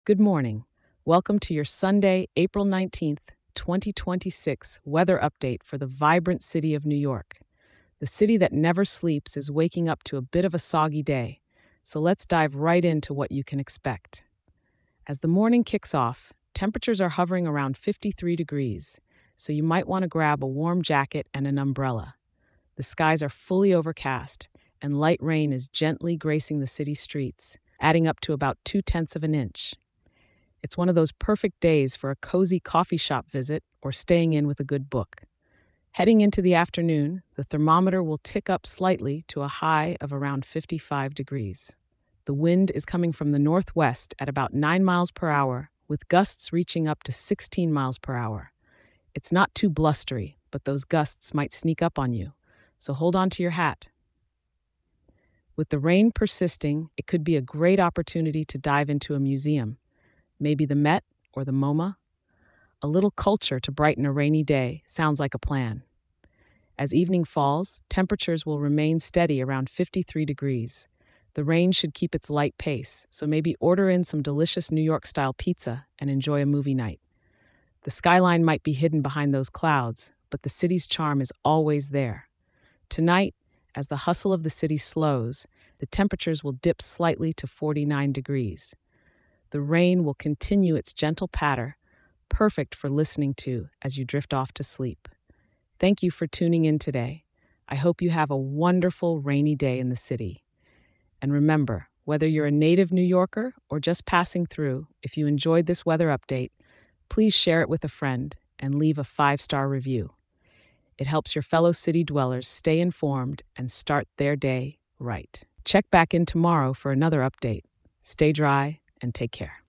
Good morning. Welcome to your Sunday, April 19th, 2026 weather update for the vibrant city of New York. The city that never sleeps is waking up to a bit of a soggy day, so let's dive right into what you can expect. As the morning kicks off, temperatures are hovering around 53 degrees, so you might want to grab a warm jacket and an umbrella. The skies are fully overcast, and light rain is gently gracing the city streets, adding up to about 2/10 of an inch. It's one of those perfect days for a cozy coffee shop visit or staying in with a good book. Heading into the afternoon, the thermometer will tick up slightly to a high of around 55 degrees. The wind is coming from the northwest at about 9 miles per hour, with gusts reaching up to 16 miles per hour. It's not too blustery, but those gusts might sneak up on you, so hold on to your hat. With the rain persisting, it could be a great opportunity to dive into a museum, maybe the Met or the MoMA. A little culture to brighten a rainy day sounds like a plan. As evening falls, temperatures will remain steady around 53 degrees. The rain should keep its light pace, so maybe order in some delicious New York style pizza and enjoy a movie night. The skyline might be hidden behind those clouds, but the city's charm is always there. Tonight, as the hustle of the city slows, the temperatures will dip slightly to 49 degrees. The rain will continue its gentle patter, perfect for listening to as you drift off to sleep. Thank you for tuning in today. I hope you have a wonderful rainy day in the city. And remember, whether you're a native New Yorker or just passing through, if you enjoyed this weather update, please share it with a friend and leave a 5-star review. It helps your fellow city dwellers stay informed and start their day right. Check back in tomorrow for another update. Stay dry and take care.